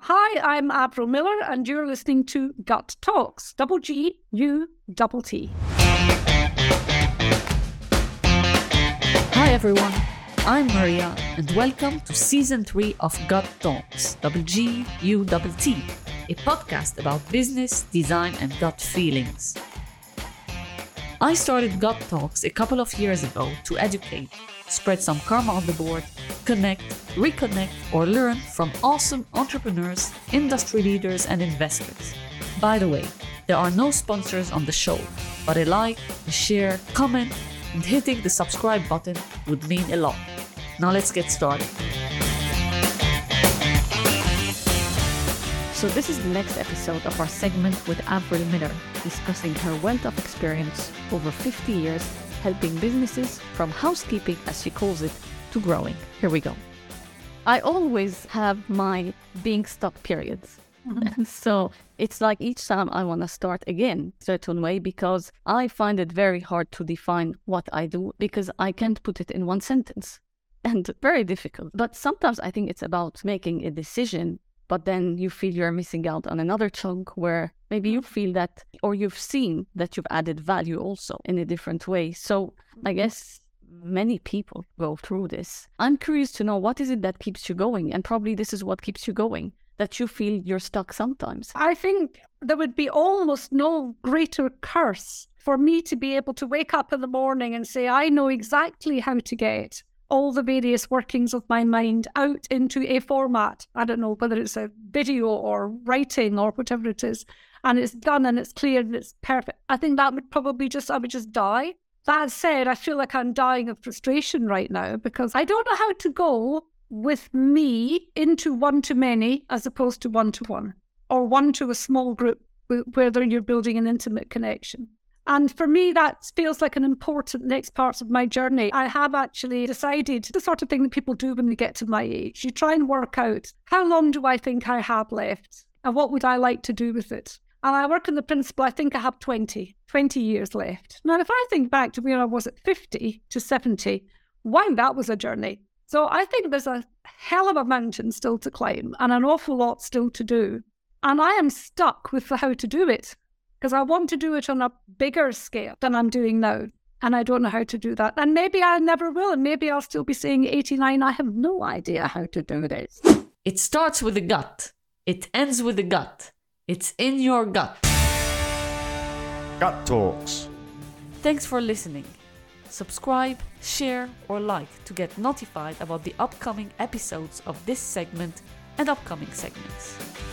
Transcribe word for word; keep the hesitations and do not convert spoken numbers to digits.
Hi, I'm Avril Miller, and you're listening to Gut Talks, double G, U, double T. Hi everyone, I'm Maria, and welcome to Season three of Gut Talks, double G, U, double T, a podcast about business, design, and gut feelings. I started Gut Talks a couple of years ago to educate, spread some karma on the board, connect, reconnect, or learn from awesome entrepreneurs, industry leaders, and investors. By the way, there are no sponsors on the show, but a like, a share, comment, and hitting the subscribe button would mean a lot. Now let's get started. So this is the next episode of our segment with Avril Miller, discussing her wealth of experience over fifty years helping businesses from housekeeping, as she calls it, to growing. Here we go. I always have my being stuck periods. Mm-hmm. So it's like each time I want to start again a certain way, because I find it very hard to define what I do because I can't put it in one sentence, and very difficult. But sometimes I think it's about making a decision, but then you feel you're missing out on another chunk where maybe you feel that, or you've seen that you've added value also in a different way. So I guess many people go through this. I'm curious to know, what is it that keeps you going? And probably this is what keeps you going, that you feel you're stuck sometimes. I think there would be almost no greater curse for me to be able to wake up in the morning and say, I know exactly how to get all the various workings of my mind out into a format. I don't know whether it's a video or writing or whatever it is. And it's done and it's clear and it's perfect. I think that would probably just, I would just die. That said, I feel like I'm dying of frustration right now because I don't know how to go with me into one-to-many as opposed to one-to-one, or one to a small group where you're building an intimate connection. And for me, that feels like an important next part of my journey. I have actually decided the sort of thing that people do when they get to my age. You try and work out, how long do I think I have left? And what would I like to do with it? And I work on the principle, I think I have twenty, twenty years left. Now, if I think back to where I was at fifty to seventy, wow, that was a journey. So I think there's a hell of a mountain still to climb and an awful lot still to do. And I am stuck with the how to do it, because I want to do it on a bigger scale than I'm doing now. And I don't know how to do that. And maybe I never will. And maybe I'll still be saying eighty-nine. I have no idea how to do this. It starts with the gut. It ends with the gut. It's in your gut. Gut Talks. Thanks for listening. Subscribe, share, or like to get notified about the upcoming episodes of this segment and upcoming segments.